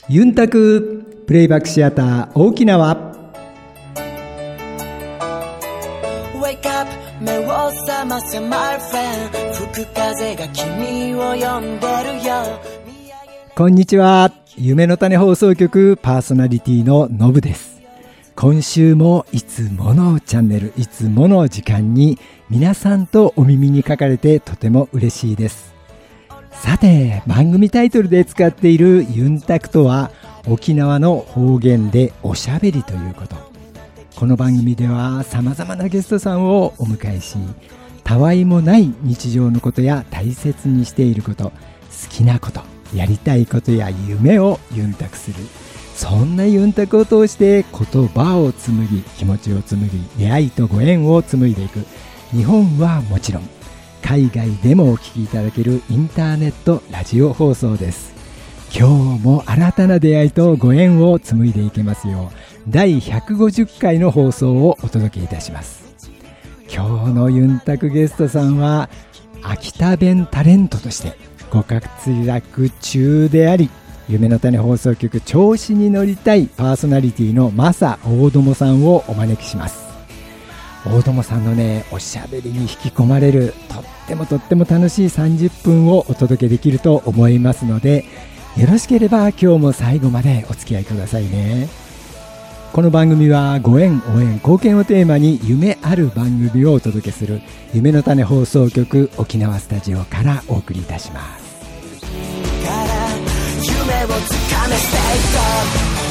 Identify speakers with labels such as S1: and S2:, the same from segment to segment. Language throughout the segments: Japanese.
S1: ユンタクプレイバックシアター沖縄。
S2: 目を覚ませ My friend 吹く風が君を呼んでるよ。
S1: こんにちは。夢の種放送局パーソナリティののぶです。今週もいつものチャンネル、いつもの時間に皆さんとお耳にかかれてとても嬉しいです。さて、番組タイトルで使っているユンタクとは沖縄の方言でおしゃべりということ。この番組では様々なゲストさんをお迎えし、たわいもない日常のことや大切にしていること、好きなこと、やりたいことや夢をユンタクする。そんなユンタクを通して言葉を紡ぎ、気持ちを紡ぎ、出会いとご縁を紡いでいく。日本はもちろん、海外でもお聞きいただけるインターネットラジオ放送です。今日も新たな出会いとご縁を紡いでいけますよう、第150回の放送をお届けいたします。今日のユンタクゲストさんは秋田弁タレントとしてご活躍中であり、夢の種放送局調子に乗りたいパーソナリティのマサ大友さんをお招きします。大友さんのね、おしゃべりに引き込まれるとっても楽しい30分をお届けできると思いますので、よろしければ今日も最後までお付き合いくださいね。この番組はご縁、応援、貢献をテーマに夢ある番組をお届けする夢の種放送局沖縄スタジオからお送りいたします。
S2: 夢をつかめステイト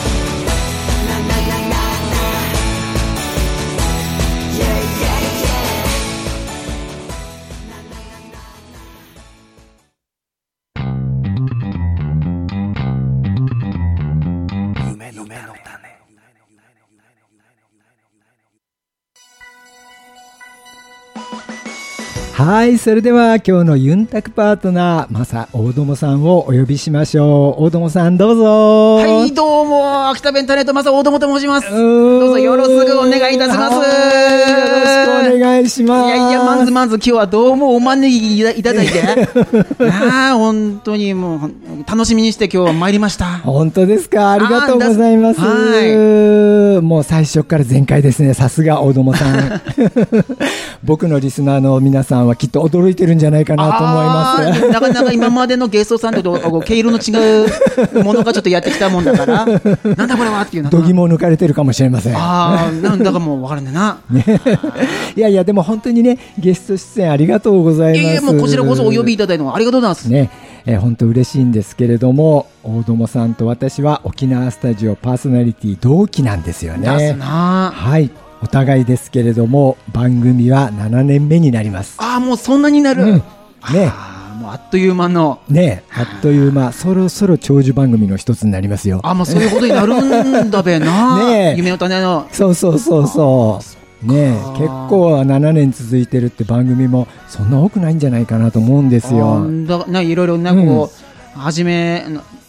S1: はい、それでは今日のユンタクパートナーマサ大友さんをお呼びしましょう。大友さんどうぞ。
S3: はい、どうも秋田弁タレントマサ大友と申します。どうぞよろしくお願いいたします。よろ
S1: しくお願いします。
S3: いやまず今日はどうもお招きいただいて本当にもう楽しみにして今日は参りました。
S1: 本当ですか。ありがとうございます。はい、もう最初から全開ですね。さすが大友さん僕のリスナーの皆さんはきっと驚いてるんじゃないかなと思います。
S3: なかなか今までのゲストさんと毛色の違うものがちょっとやってきたもんだからなんだこれはっていうの
S1: 度肝を抜かれてるかもしれません。
S3: なんだかもう分からんねな、ね、
S1: いやでも本当にね、ゲスト出演ありがとうございます。
S3: もうこちらこそお呼びいただいたのありがとうございます
S1: ね。本当嬉しいんですけれども、大友さんと私は沖縄スタジオパーソナリティ同期なんですよね。
S3: ですな。
S1: はい、お互いですけれども番組は7年目になります。
S3: もうそんなになる、ね、もうあっという間の
S1: ね、あっという間、そろそろ長寿番組の一つになりますよ。
S3: もうそういうことになるんだべなね、夢の種の
S1: そうね、結構7年続いてるって番組もそんな多くないんじゃないかなと思うんですよ。
S3: いろいろこう、始め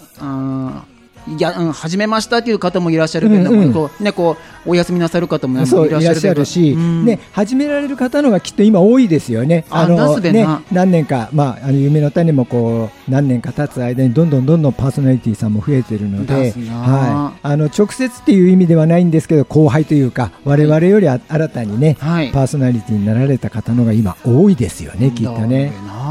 S3: ましたという方もいらっしゃるけれども、こうお休みなさる方もいらっしゃるし、
S1: 始められる方のがきっと今多いですよね。何年か、夢の種もこう何年か経つ間にどんどんパーソナリティさんも増えてるので、直接っていう意味ではないんですけど、後輩というか我々より新たにね、パーソナリティになられた方のが今多いですよね、きっとね。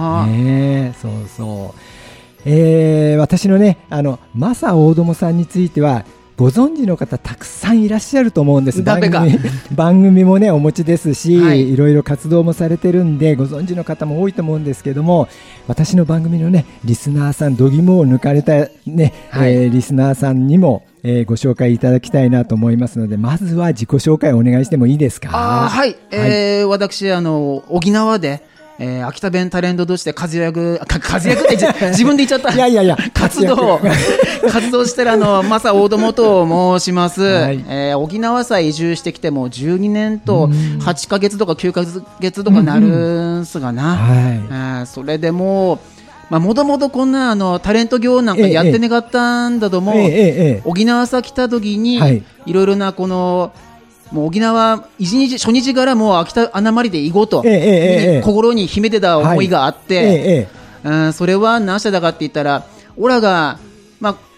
S1: そう私のね、マサ大友さんについてはご存知の方たくさんいらっしゃると思うんです。番組もねお持ちですし、いろいろ活動もされてるんでご存知の方も多いと思うんですけども、私の番組のねリスナーさん、度肝を抜かれたね、リスナーさんにもご紹介いただきたいなと思いますので、まずは自己紹介をお願いしてもいいですか。
S3: 私沖縄で秋田弁タレントとして活躍って自分で言っちゃった。
S1: いや
S3: 活動してるマサ大友と申します。沖縄さ移住してきても12年と8ヶ月とか9ヶ月とかなるんすがな。それでももともとこんなタレント業なんかやってねかったんだとも、沖縄さ来た時にいろいろなこのもう沖縄初日からもう秋田穴まりで行こうと、心に秘めてた思いがあって、それは何しただかって言ったら、オラが、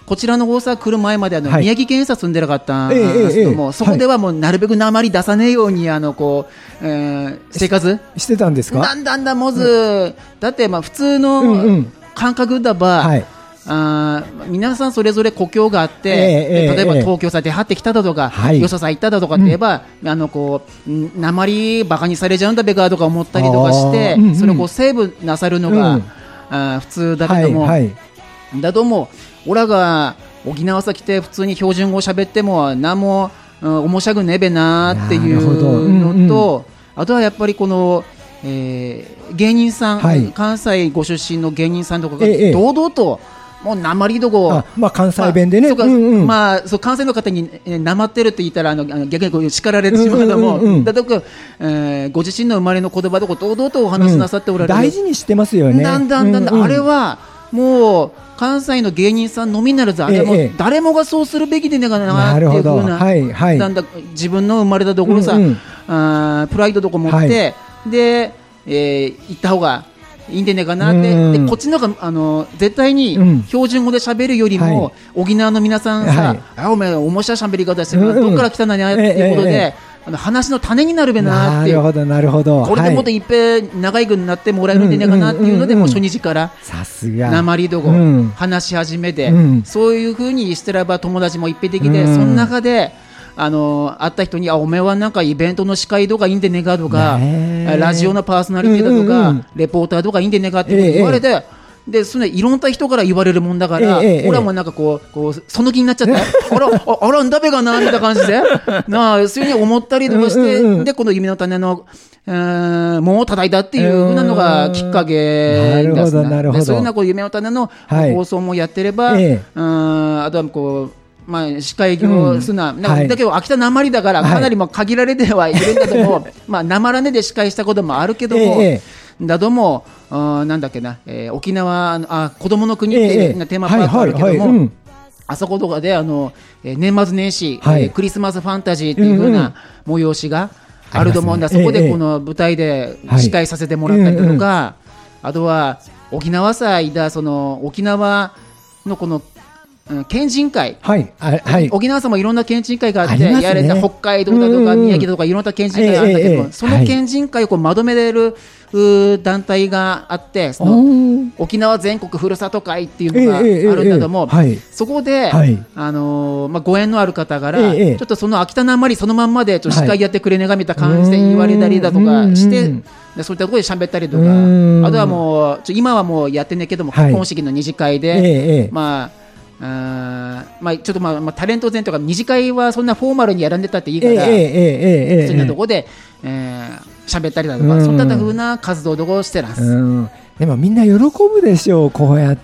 S3: こちらの大阪来る前まで
S1: はい
S3: 宮城県さ住んでなかったんですけども、そこではもうなるべく鉛出さねえように生活
S1: してたんですか？
S3: だんだんもず、だって普通の感覚だば、
S1: はい、
S3: 皆さんそれぞれ故郷があって、例えば東京さ出張ってきただとか、よそさ行っただとかって言えば、鉛バカにされちゃうんだべかとか思ったりとかして、それをセーブなさるのが、普通だけども、だともオラが沖縄さ来て普通に標準語喋っても何も面白くねべなっていうのと、あとはやっぱりこの芸人さん、関西ご出身の芸人さんとかが堂々ともう鉛どこ、
S1: 関西弁でね、
S3: そう関西の方になまってるって言ったら逆にこう叱られてしまうのも、だとかご自身の生まれの言葉どこ堂々とお話しなさっておられる、
S1: 大事にしてますよね。
S3: だんだんあれはもう関西の芸人さんのみならず、あれも誰もがそうするべきでねえかなっていうふうな、だんだん自分の生まれたところさ、プライドとか持って、で行った方がいいんでねえかなって、でこっちの方が絶対に標準語で喋るよりも、沖縄の皆さんさ、お前面白い喋り方してる、どっから来たんだねっていうことで、話の種になるべなっていう、
S1: なるほど、
S3: これでもっといっぺん長いくになってもらえるんでねえかなっていうので、もう初日から
S1: さすが
S3: 鉛どこ話し始めて、そういうふうにしてれば友達もいっぺんできて、その中で会った人にお前はなんかイベントの司会とかいいんでねえかとか、ラジオのパーソナリティだとか、レポーターとかいいんでねえかって言われて、でそれいろんな人から言われるもんだから、俺はもうなんかこうその気になっちゃってあらんだべがなみたいな感じでそういうふうに思ったりとかして、でこの夢の種のもう叩いたっていうふうなのがきっかけですね。でそういうような夢の種の放送もやってれば、あとはこう司会業すな、だけど秋田なまりだからかなり限られてはいるんだけども、なまらねで司会したこともあるけども、だどもなんだっけな、沖縄子供の国っていうテーマパークあるけども、あそことかで年末年始、クリスマスファンタジーっていう風な催しがあると思うんだ、そこでこの舞台で司会させてもらったりとか、あとは沖縄祭だ、その沖縄のこの県人会、沖縄さんもいろんな県人会があって、やれた北海道だとか宮城だとかいろんな県人会があるんだけど、その県人会をまとめれる団体があって、その沖縄全国ふるさと会っていうのがあるんだけども、そこでご縁のある方からちょっとその秋田なまりそのまんまで司会やってくれねがみたいな感じで言われたりだとかして、でそういったところで喋ったりとか、あとはもう今はもうやってねえけども、結婚式の二次会でちょっとタレント前とか二次会はそんなフォーマルにやらんでたっていいから、そういったところで喋ったりだとか、そういった風な活動をしてます。
S1: でもみんな喜ぶでしょう、こうやって。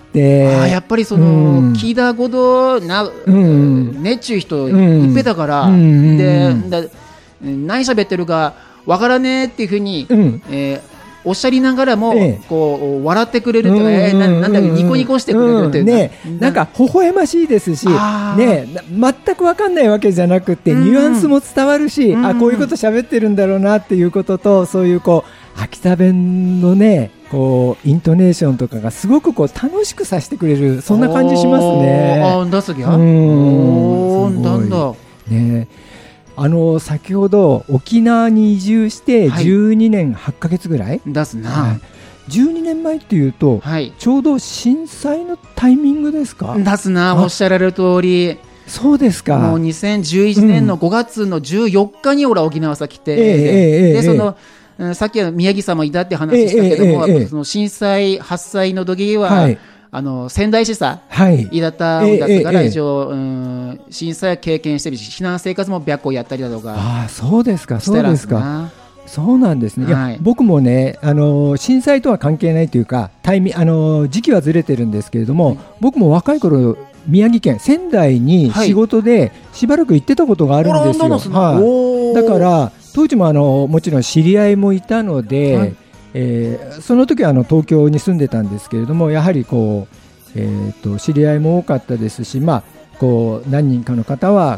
S3: やっぱりその聞いたことねっちゅう人いっぺだから、で何喋ってるかわからねえっていうふうにおっしゃりながらもこう笑ってくれるとか、なんだニコニコしてくれるっていう
S1: なんか微笑ましいですし、全く分かんないわけじゃなくてニュアンスも伝わるし、こういうこと喋ってるんだろうなっていうことと、そういう秋田弁のねイントネーションとかがすごく楽しくさせてくれる、そんな感じしますね。
S3: だすぎゃなんだ
S1: ね。先ほど沖縄に移住して12年8ヶ月ぐらい
S3: だすな、
S1: 12年前っていうと、ちょうど震災のタイミングですか？
S3: だすな、おっしゃられる通り。
S1: そうですか。
S3: もう2011年の5月の14日に俺は沖縄さ来て、でそのさっきは宮城さんもいたって話したけども、その震災発災の時は、仙台市さ、いだったんだから、一応震災経験してるし、避難生活も白個やったりだとか。
S1: そうですか、そうですか。そうなんですね。いや、僕もね、震災とは関係ないというか、時期はずれてるんですけれども、僕も若い頃宮城県仙台に仕事でしばらく行ってたことがあるんですよ。だから当時ももちろん知り合いもいたので、その時は東京に住んでたんですけれども、やはり知り合いも多かったですし、何人かの方は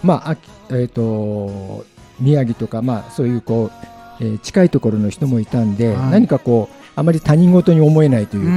S1: 宮城とか、そういう近いところの人もいたんで、何かあまり他人事に思えないというか、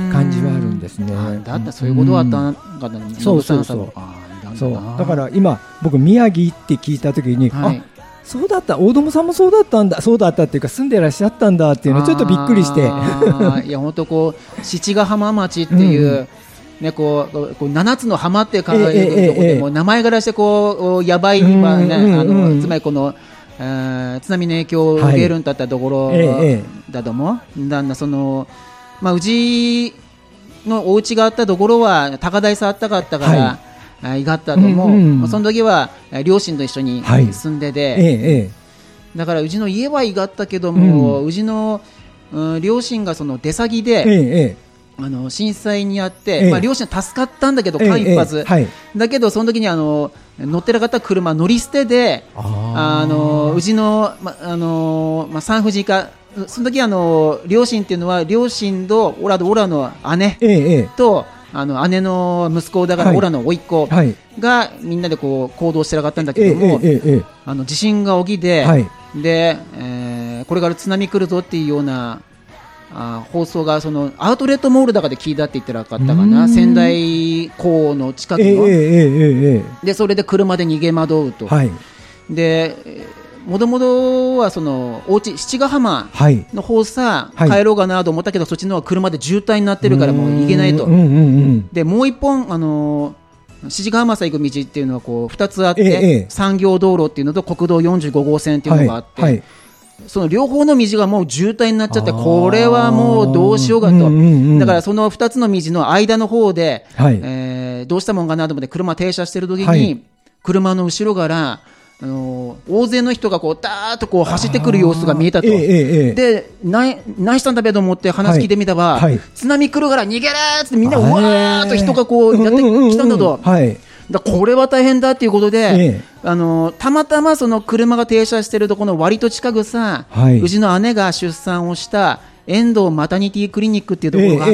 S1: 感じはあるんですね。
S3: だってそういうことはあったんかな、
S1: そうそうそう。そうだから今僕宮城って聞いた時に、あ、そうだった、大友さんもそうだったんだ、そうだったっていうか住んでらっしゃったんだっていうのちょっとびっくりして、
S3: いや本当こう七ヶ浜町っていう、ね、こう7つの浜って考えるところでも名前からしてこうやばい、つまりこの津波の影響を受けるんだったところだと思う。だんだその、うちのお家があったところは高台さあったかったから、いがったと思う。その時は両親と一緒に住んでて、だからうちの家はいがったけども、うちの、両親がその出先で、震災にあって、両親助かったんだけど間一髪、だけどその時に乗ってなかった車乗り捨てで、うちの、産婦人科、その時両親っていうのは両親とオラの姉と、姉の息子だからオラの甥っ子がみんなでこう行動してなかったんだけども、地震が起きて、で、これから津波来るぞっていうような放送がそのアウトレットモールだかで聞いたって言ってなかったかな、仙台港の近くの、でそれで車で逃げ惑うと、でもともとはそのお家七ヶ浜の方さ、帰ろうかなと思ったけど、そっちの方は車で渋滞になってるからもう行けないと。でもう一本七ヶ浜さ行く道っていうのはこう2つあって、産業道路っていうのと国道45号線っていうのがあって、その両方の道がもう渋滞になっちゃって、これはもうどうしようかと。だからその2つの道の間の方で、どうしたもんかなと思って車停車してる時に、車の後ろから大勢の人がこうダーッとこう走ってくる様子が見えたと。で何したんだべと思って話聞いてみたら、津波来るから逃げるーってみんなうわーっと人がこうやってきたんだと。だこれは大変だっていうことで、たまたまその車が停車してるとこの割と近くさ、うちの姉が出産をした遠藤マタニティクリニックっていうところがあって、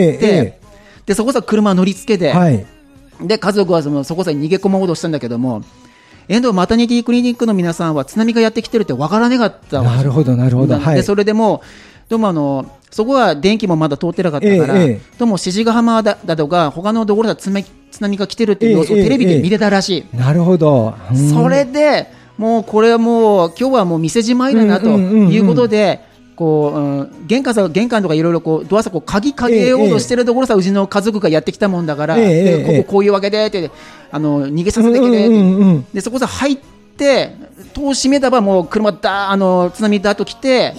S3: でそこさ車乗りつけて、で家族はそこさ逃げ込もうとしたんだけども、遠藤マタニティクリニックの皆さんは津波がやってきてるって分からなかったわけ。
S1: なるほどなるほど。
S3: でそれでもどうもそこは電気もまだ通ってなかったから、どうも志賀浜だとか他のところで津波が来てるっていう様子をテレビで見てたらしい。
S1: なるほど。
S3: それでもうこれはもう今日はもう店じまいだなということで、こう玄関とかいろいろこうドアさこう鍵かけようとしてるところさ、うちの家族がやってきたもんだから、でこういうわけでって逃げさせてくれって、でそこさ入って戸を閉めたらもう車津波だと来て、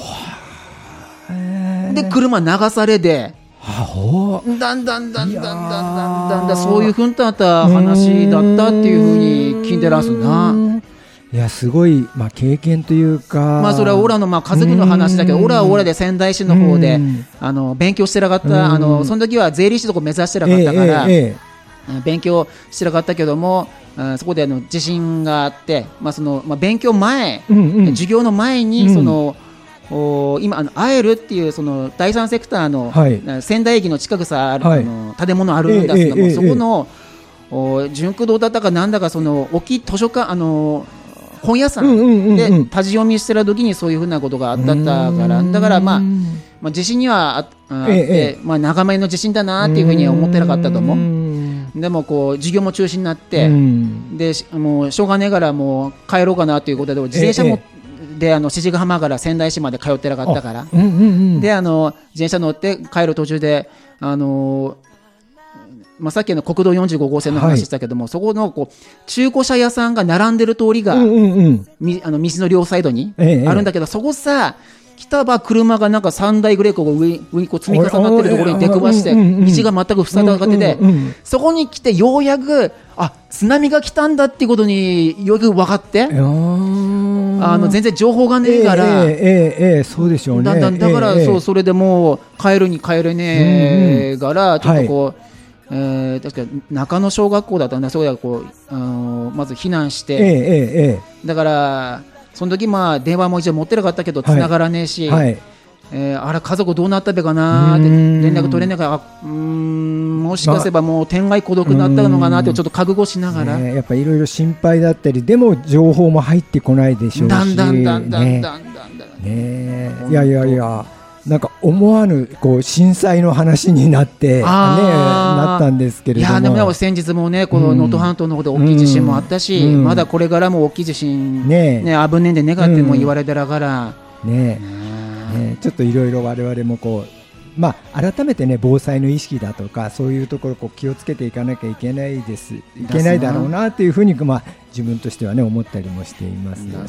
S3: で車流されで、だんだんそういうふうになった話だったっていうふうに聞いてらすな。
S1: いやすごい、経験というか、
S3: それはオラの家族の話だけど、オラはオラで仙台市の方で勉強してなかった。その時は税理士とか目指してなかったから、勉強してなかったけども、そこで地震があって、勉強前、授業の前に今アエルっていうその第三セクターの仙台駅の近くさ建物あるんだけども、そこの純駆動だったかなんだかその大きい図書館本屋さんで立ち読みしてる時にそういうふうなことがあったから、だから地震にはあって長めの地震だなっていうふうには思ってなかったと思う。でもこう授業も中止になって、でもうしょうがねえからもう帰ろうかなということで自転車もで志賀浜から仙台市まで通ってなかったから、で自転車乗って帰る途中でさっきの国道45号線の話したけども、そこの中古車屋さんが並んでる通りが、道の両サイドにあるんだけど、そこさ来たば車がなんか3台ぐらい上に積み重なってるところに出くわして、道が全く塞がってて、そこに来てようやく津波が来たんだっていうことにようやく分かって、全然情報がねえから、
S1: そうでしょうね。
S3: だから、それでもう帰るに帰れねえからちょっとこう、確か中野小学校だったんだ。そこでまず避難して、だからその時電話も一応持ってなかったけど繋がらねえし、あれ家族どうなったべかなって連絡取れないから、もしかすればもう天涯孤独になったのかなってちょっと覚悟しながら、
S1: やっぱいろいろ心配だったり、でも情報も入ってこないでしょうし、
S3: だんだん
S1: いやなんか思わぬこう震災の話になってなったんですけれども、
S3: いやでも先日もねこの能登半島の方で大きい地震もあったし、まだこれからも大きい地震ね危ねんで願っても言われてらから
S1: ねちょっといろいろ我々もこう改めてね防災の意識だとかそういうところこう気をつけていかなきゃいけないだろうなというふうに自分としてはね思ったりもしていますね。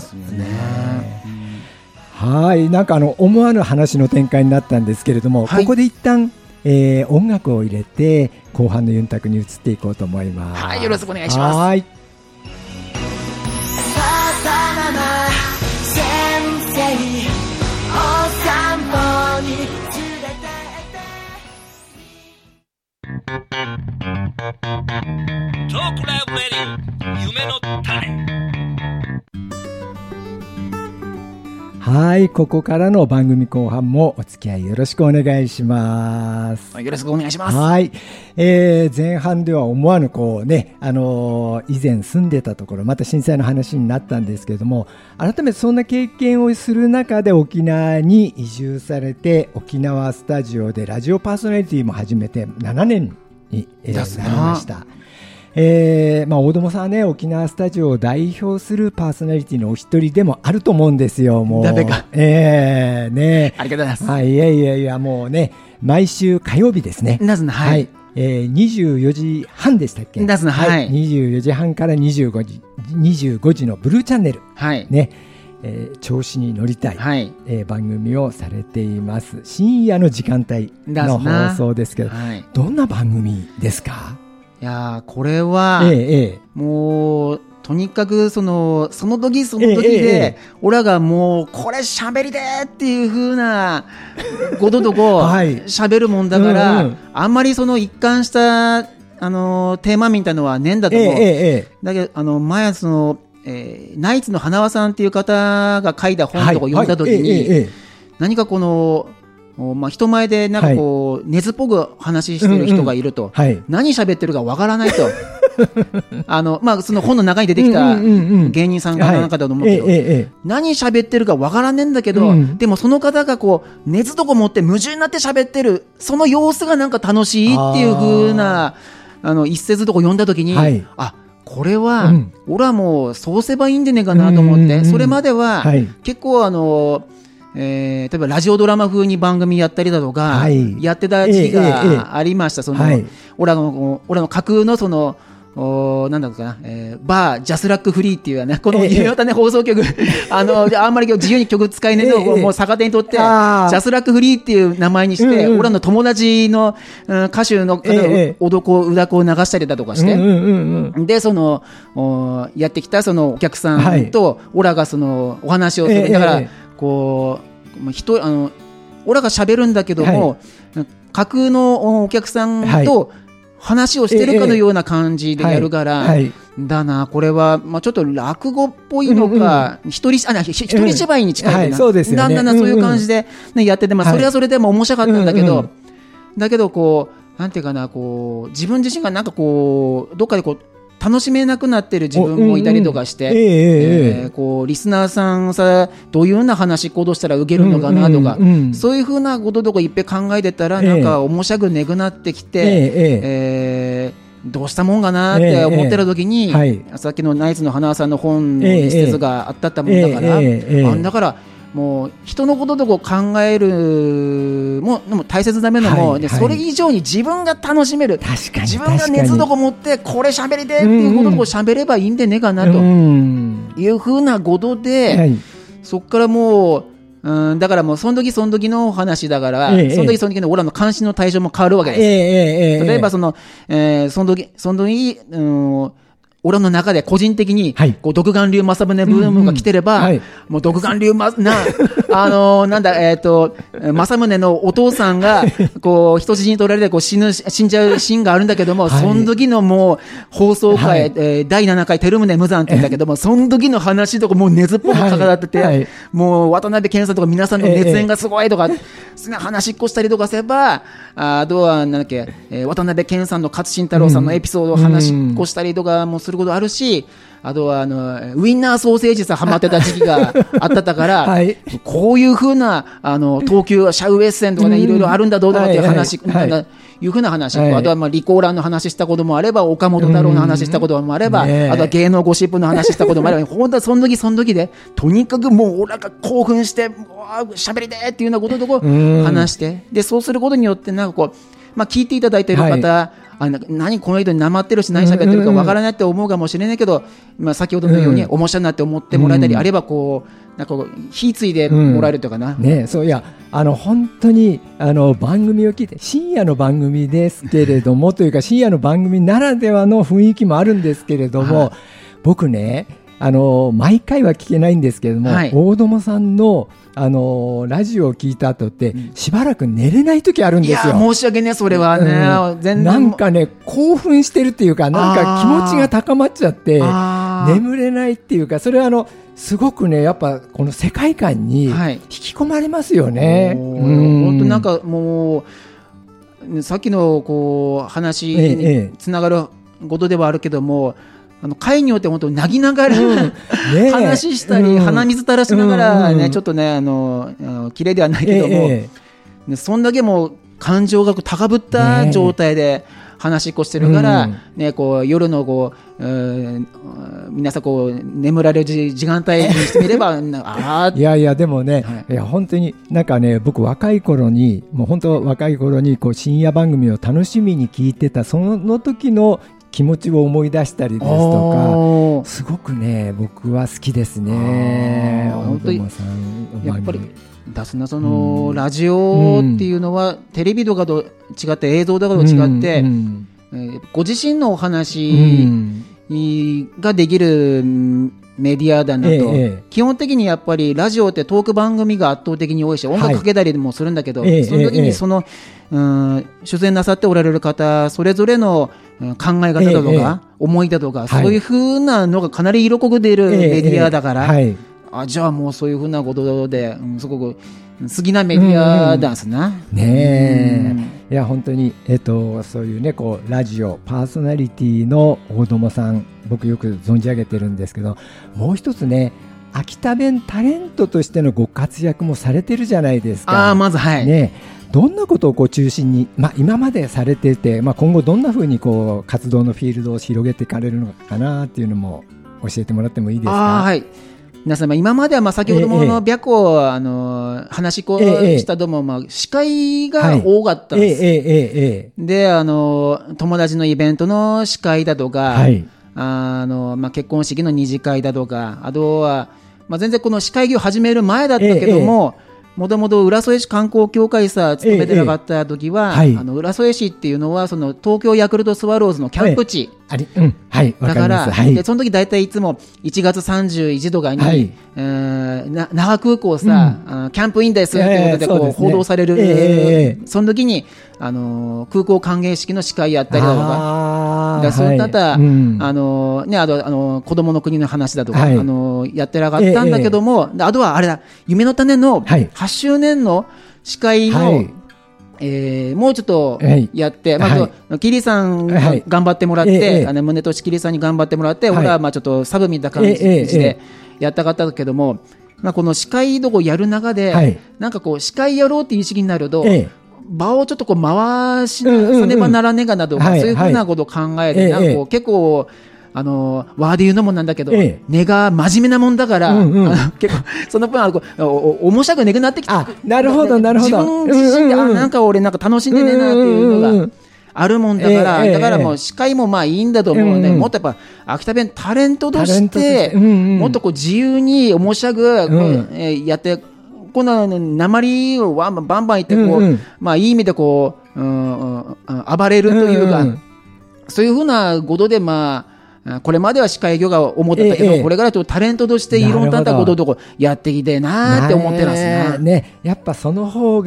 S1: はい、なんか思わぬ話の展開になったんですけれども、ここで一旦、音楽を入れて後半のユンタクに移っていこうと思います。
S3: はい、よろしくお願いします。
S1: はい。
S4: トークライブレディオ夢の種。
S1: はい、ここからの番組後半もお付き合いよろしくお願いします。
S3: よろしくお願いします。
S1: はい、前半では思わぬこうね、以前住んでたところまた震災の話になったんですけれども、改めてそんな経験をする中で沖縄に移住されて沖縄スタジオでラジオパーソナリティも始めて7年に、なりました。大友さんはね沖縄スタジオを代表するパーソナリティのお一人でもあると思うんですよ。もう
S3: 誰か
S1: ね、
S3: ありがとうございます。
S1: はい、いやもうね毎週火曜日ですね。
S3: はい、
S1: 24時半でしたっけ。
S3: はい、
S1: 24時半から25時のブルーチャンネル、ね調子に乗りたい、番組をされています。深夜の時間帯の放送ですけど、どんな番組ですか。
S3: いやこれは、もうとにかくその時その時で、俺らがもうこれ喋りでっていう風なこととこ喋るもんだから、あんまりその一貫したテーマみたいなのはねえんだと思う。だけど前その、ナイツの花輪さんっていう方が書いた本とか読んだ時に、何かこの人前でなんかこう、熱っぽく話してる人がいると、何喋ってるかわからないとその本の中に出てきた芸人さんかなんかだと思うけど、何喋ってるかわからねえんだけど、でもその方がこう熱とか持って夢中になって喋ってるその様子がなんか楽しいっていう風な一節とか読んだ時に、これは、俺はもうそうせばいいんでねえかなと思って、それまでは、結構例えばラジオドラマ風に番組やったりだとか、やってた時期がありました。その、俺の架空のそのなんだろうかな、バージャスラックフリーっていうねこの夢の種放送局あんまり自由に曲使えねえのをもう逆手にとってジャスラックフリーっていう名前にして、俺らの友達の歌手のおどこうだこを流したりだとかして、でそのやってきたそのお客さんと俺らがそのお話をする、だからこう俺らが喋るんだけども、架空のお客さんと話をしてるかのような感じでやるから、だなこれは、ちょっと落語っぽいのか、一人芝居に近いな、だんだんそういう感じで、やってて、それはそれでも面白かったんだけど、だけどこうなんていうかな、こう自分自身がなんかこうどっかでこう楽しめなくなってる自分もいたりとかして、こうリスナーさんさどういうような話行動したら受けるのかなとか、そういうふうなこととかいっぺん考えてたら、なんか面白くねくなってきて、どうしたもんかなって思ってる時に、さっきのナイツの花輪さんの本の一節があったったもんだから、だからもう人のこととこ考えるも大切なめのも、それ以上に自分が楽しめる、自分が熱どこ持ってこれ喋りでっていうこととこ喋ればいいんでねえかなというふうなことで、そっからもうだからもうその時その時の話だから、その時その時の俺らの関心の対象も変わるわけです。例えばその時俺の中で個人的に、こう独眼竜正宗ブームが来てれば、もう独眼竜なんだ正宗のお父さんがこう人質に取られてこう死んじゃうシーンがあるんだけども、その時のもう放送回、第7回照宗無惨って言うんだけども、その時の話とかもう熱っぽくかかってて、もう渡辺謙さんとか皆さんの熱演がすごいとか、そんな話っこしたりとかすれば、あとはなんだっけ、渡辺謙さんの勝新太郎さんのエピソードを話っこしたりとかもすることあるし、 あとはウインナーソーセージさハマってた時期があったから、
S1: はい、
S3: こういうふうな東急シャウエッセンとかね、いろいろあるんだどうだっていう話、いうふうな話、あとはまあリコーランの話したこともあれば、岡本太郎の話したこともあれば、あとは芸能ゴシップの話したこともあれば、本当はその時でとにかくもう俺らが興奮して喋りでっていうようなこととこう話して、でそうすることによってなんかこう、まあ、聞いていただいている方、何この人になまってるし何喋ってるかわからないって思うかもしれないけど、まあ、先ほどのように面白いなって思ってもらえたり、あればこうなんか火ついでもらえるとかな、
S1: ね、そういや本当に番組を聞いて、深夜の番組ですけれどもというか深夜の番組ならではの雰囲気もあるんですけれども、僕ね毎回は聞けないんですけれども、大友さんのラジオを聞いた後って、しばらく寝れない時あるんですよ。
S3: いや申し訳ねそれはね、全然
S1: なんかね興奮してるっていうか、なんか気持ちが高まっちゃって眠れないっていうか、それはすごくねやっぱこの世界観に引き込まれますよね。
S3: 本当なんかもうさっきのこう話につながることではあるけども、会によって本当に泣きながら、話したり、鼻水垂らしながらね、ちょっとね綺麗ではないけども、そんだけもう感情が高ぶった状態で話しっこしてるから、ね、こう夜のこう皆さんこう眠られる時間帯にしてみればい
S1: やいやでもね、いや本当になんかね、僕若い頃にこう深夜番組を楽しみに聞いてたその時の気持ちを思い出したりですとか、すごくね僕は好きですね。
S3: 本当にやっぱり出すな、そのラジオっていうのは、テレビとかと違って映像とかと違って、ご自身のお話ができるメディアだなと、基本的にやっぱりラジオってトーク番組が圧倒的に多いし、音楽かけたりもするんだけど、その時に出演なさっておられる方それぞれの考え方だとか、思いだとか、そういうふうなのがかなり色濃く出るメディアだから、じゃあもうそういうふうなことで、すごく好きなメディアだすな。
S1: いや本当に、そういうねこうラジオパーソナリティの大友さん、僕よく存じ上げてるんですけど、もう一つね秋田弁タレントとしてのご活躍もされてるじゃないですか。
S3: まず
S1: どんなことをこう中心に、今までされてて、今後どんなふうにこう活動のフィールドを広げていかれるのかなっていうのも教えてもらってもいいですか。
S3: 皆さん、今までは先ほども白子話し子したども、司会が多かったんです。で友達のイベントの司会だとか、結婚式の二次会だとか、あとは、全然この司会業を始める前だったけども、もともと浦添市観光協会さ勤めてなかった時は、浦添市っていうのはその東京ヤクルトスワローズのキャンプ地、だから、でその時大体いつも1月31度がに、那覇空港さ、キャンプインですっていうことでこう報道される、その時に空港歓迎式の司会やったりだとか、そういった、あと子供の国の話だとか、やってなかったんだけども、あとはあれだ、夢の種の8周年の司会の、もうちょっとやって、キリさん頑張ってもらって、宗俊キリさんに頑張ってもらって、俺はちょっとサブみたいな感じでやったかったけども、この司会どこやる中で、なんかこう司会やろうっていう意識になると、場をちょっとこう回しさねばならねがなど、そういうふうなことを考えて、なんかこう結構ワーで言うのもなんだけど、根が真面目なもんだから、結構その分面白くねくなってきた。
S1: なるほどなるほど。
S3: 自分自身でなんか俺なんか楽しんでねえなっていうのがあるもんだから、だからもう司会もいいんだと思うね。もっとやっぱ秋田弁タレントとしてもっとこう自由に面白くやって、こんな鉛をバンバン言ってこう、いい意味でこう暴れるというか、そういうふうなことでこれまでは司会業が思ってたけど、これからちょっとタレントとしていろんなことをやってきてなって思ってますね。
S1: やっぱその方が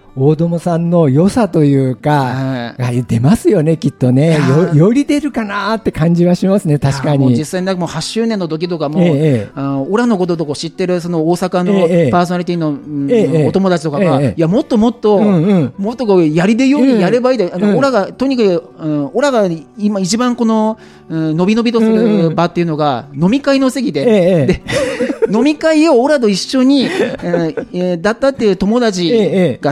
S1: 大友さんの良さというか、出ますよね、きっとね。より出るかなって感じはしますね、確かに。
S3: もう実際にもう8周年の時とかも、オラのこととか知ってるその大阪のパーソナリティの、お友達とかが、いや、もっともっと、もっとこうやりでようにやればいいで、オラが、とにかく、オラが今一番この、のびのびとする場っていうのが、飲み会の席で、で飲み会をオラと一緒に、だったっていう友達が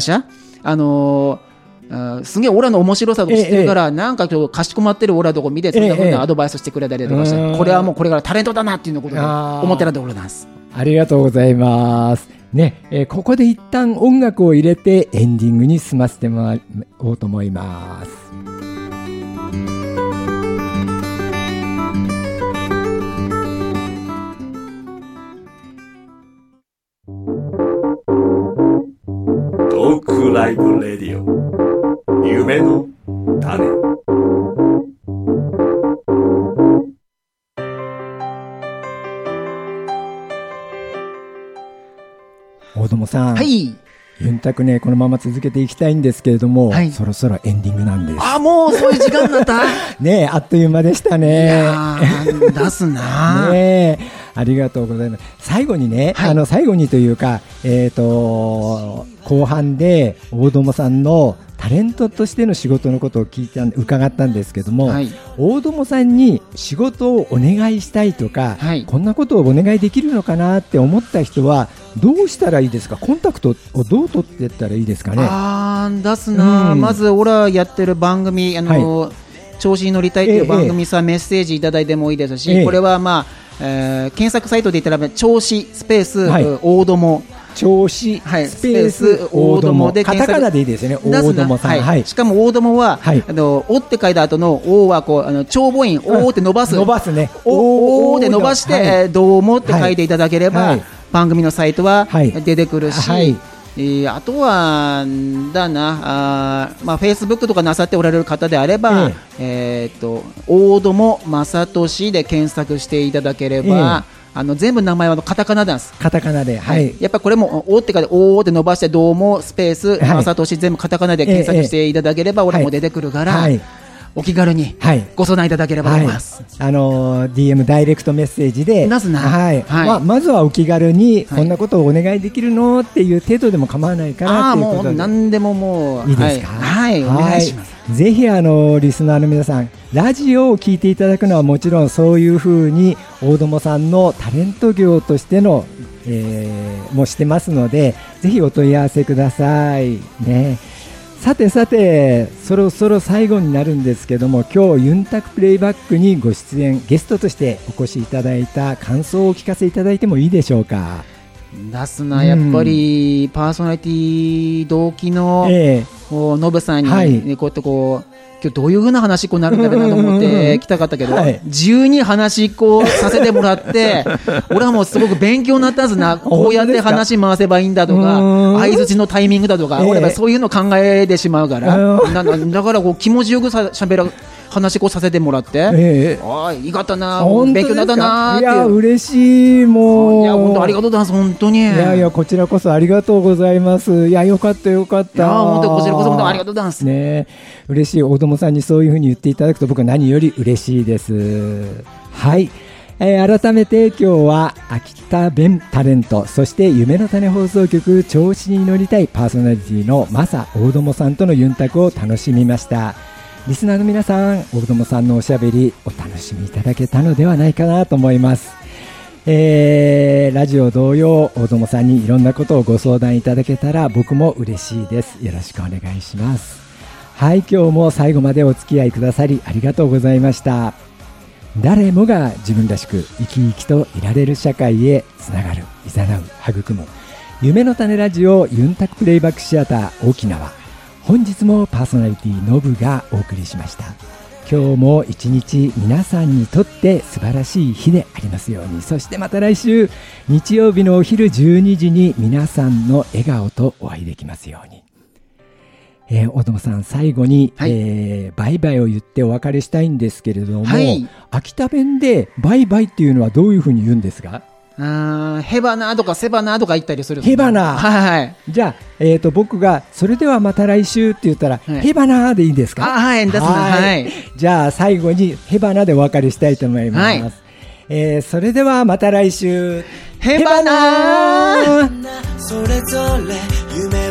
S3: すげえオラの面白さを知ってるから、なんかかしこまってるオラとこ見て、そんな風なアドバイスしてくれたりとかして、これはもうこれからタレントだなっていうのことで思ってるところなんです。
S1: ありがとうございますね。ここで一旦音楽を入れてエンディングに進ませてもらおうと思います。
S5: トークライブレディオ夢の種。
S1: 大友さん、
S3: はい、
S1: ユンタクね、このまま続けていきたいんですけれども、はい、そろそろエンディングなんです。
S3: あ、もうそういう時間だった
S1: ね、あっという間でしたね。
S3: 出すな
S1: ね、ありがとうございます。最後にね、はい、最後にというか、後半で大友さんのタレントとしての仕事のことを伺ったんですけども、はい、大友さんに仕事をお願いしたいとか、はい、こんなことをお願いできるのかなって思った人はどうしたらいいですか？コンタクトをどう取っていったらいいですかね？
S3: 出すな、まず俺らやってる番組、はい、調子に乗りたいという番組さ、メッセージいただいてもいいですし、これはまあ、検索サイトで言ったら調子スペース、はい、大友
S1: 調子スペース大友で
S3: カ
S1: タカナでいいですよね。大友さん、
S3: はい、しかも大友は、はい、おって書いた後のおはこう長母音おって伸ばす
S1: ね。
S3: おで伸ばして、はい、どうもって書いていただければ、はい、番組のサイトは出てくるし、はい、あとはだな、まあ、Facebook とかなさっておられる方であれば、大友正俊で検索していただければ、全部名前はカタカナなんです。
S1: カタカナで、はい、
S3: やっぱりこれもおって書いておーって伸ばしてどうもスペース正俊全部カタカナで検索していただければ俺も出てくるから、お気軽にご相談いただければと思います。
S1: DM ダイレクトメッセージで
S3: まず
S1: はお気軽にこんなことをお願いできるのっていう程度でも構わないかなっていうことで、
S3: もう何でももう
S1: いいですか？
S3: はい、お願いします。
S1: ぜひリスナーの皆さん、ラジオを聞いていただくのはもちろん、そういうふうに大友さんのタレント業としての、もしてますので、ぜひお問い合わせくださいね。さてそろそろ最後になるんですけども、今日ユンタクプレイバックにご出演ゲストとしてお越しいただいた感想をお聞かせいただいてもいいでしょうか？
S3: 出すな、やっぱりパーソナリティ同期のノブさんに、こうやってこう今日どういう風な話になるんだろうなと思って来たかったけど、自由に話させてもらって俺はもうすごく勉強になったんですな。こうやって話回せばいいんだとか、相づちのタイミングだとか、俺はそういうの考えてしまうから、だからこう気持ちよくしゃべら話させてもらって、いいかったな、勉強になったなって。
S1: いや嬉しい、もう
S3: いや本当ありがとうございます。本当に
S1: いやこちらこそありがとうございます。いやよかった。
S3: 本当こちらこそ本当ありがとうございます
S1: ね。嬉しい。大友さんにそういうふうに言っていただくと僕は何より嬉しいです。はい、改めて今日は秋田弁タレント、そして夢の種放送局調子に乗りたいパーソナリティのマサ大友さんとのユンタクを楽しみました。リスナーの皆さん、大友さんのおしゃべりお楽しみいただけたのではないかなと思います。ラジオ同様、大友さんにいろんなことをご相談いただけたら僕も嬉しいです。よろしくお願いします。はい、今日も最後までお付き合いくださりありがとうございました。誰もが自分らしく生き生きといられる社会へつながる、いざなう、育む夢の種ラジオユンタクプレイバックシアター沖縄、本日もパーソナリティのぶがお送りしました。今日も一日皆さんにとって素晴らしい日でありますように。そしてまた来週日曜日のお昼12時に皆さんの笑顔とお会いできますように。大友さん、最後に、バイバイを言ってお別れしたいんですけれども、秋田弁でバイバイっていうのはどういうふうに言うんですか？
S3: ヘバナとかセバナとか言ったりする。
S1: ヘバナ。
S3: はい。
S1: じゃあ、僕が、それではまた来週って言ったら、
S3: はい、
S1: ヘバナでいいですか？
S3: はい、ですね。はい。
S1: じゃあ、最後にヘバナでお別れしたいと思います。はい、それではまた来週。
S3: ヘバナ
S2: それぞれ夢